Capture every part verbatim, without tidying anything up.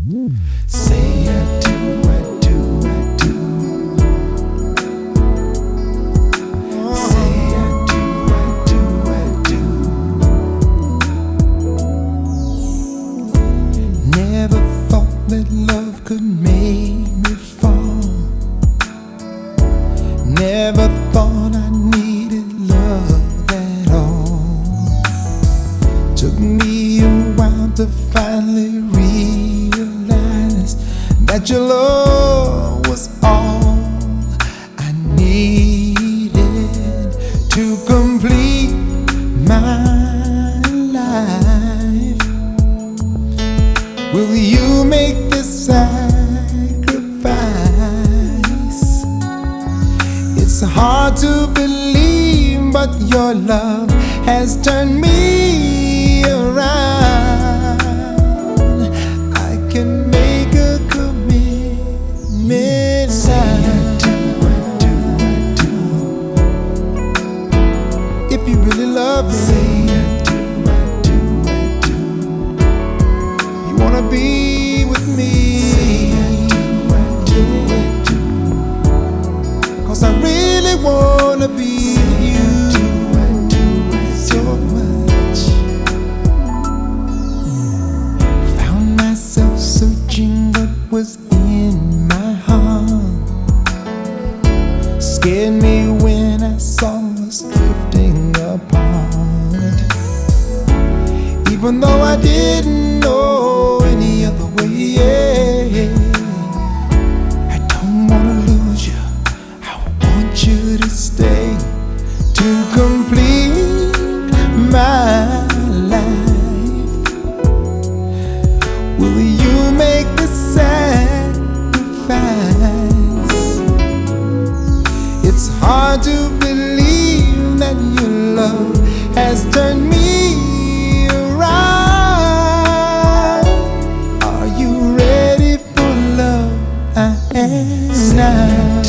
Say I do, I do, I do. Say I do, I do, I do. Never thought that love could make me fall. Never thought I needed love at all. Took me a while to finally realize that your love was all I needed to complete my life. Will you make this sacrifice? It's hard to believe, but your love has turned me around. I can make a commitment. Say I do, I do, I do. If you really love me, say I do, I do, I do. You wanna be with me? Say I do, I do, I do. 'Cause I really wanna be with you so much. Found myself searching what was in my heart. Scared me when I saw us drifting apart. Even though I didn't know any other way, yeah. I don't wanna lose you, I want you to stay to complete my life. Will you make the sacrifice? It's hard to believe that your love has turned me around. Are you ready for love? I am now.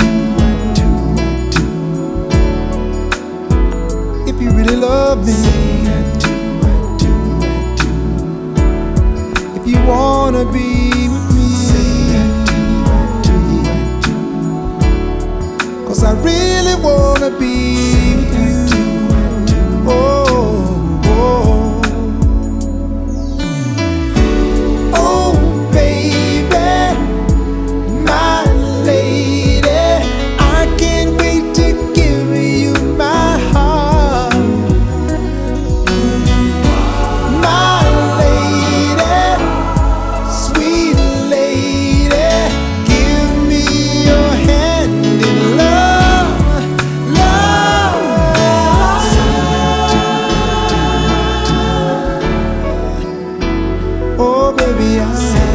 If you really love me, say I do, I do, I do. If you wanna be with me, say I do, I do, I do. 'Cause I really wanna be with you. Oh, oh. Oh, baby, my lady, I can't wait to give you my heart. My lady, sweet lady, give me your hand in love, love. Oh, baby, I